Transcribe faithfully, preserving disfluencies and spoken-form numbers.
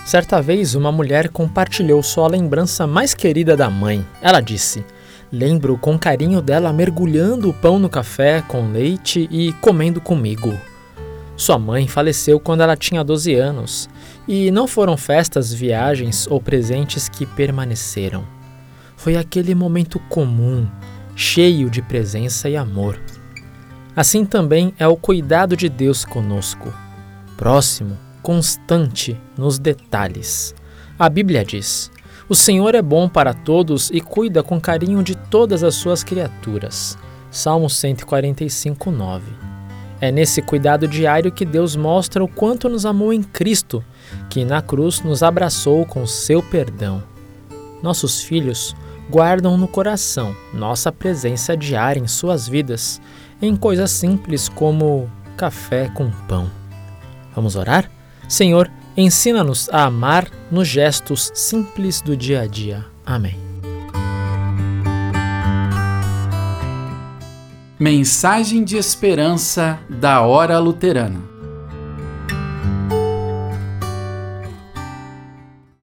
Certa vez, uma mulher compartilhou sua lembrança mais querida da mãe. Ela disse: "Lembro com carinho dela mergulhando o pão no café com leite e comendo comigo." Sua mãe faleceu quando ela tinha doze anos, e não foram festas, viagens ou presentes que permaneceram. Foi aquele momento comum, cheio de presença e amor. Assim também é o cuidado de Deus conosco, próximo, constante nos detalhes. A Bíblia diz: "O Senhor é bom para todos e cuida com carinho de todas as suas criaturas." Salmo cento e quarenta e cinco, nove. É nesse cuidado diário que Deus mostra o quanto nos amou em Cristo, que na cruz nos abraçou com seu perdão. Nossos filhos guardam no coração nossa presença diária em suas vidas, em coisas simples como café com pão. Vamos orar? Senhor, ensina-nos a amar nos gestos simples do dia a dia. Amém. Mensagem de esperança da Hora Luterana.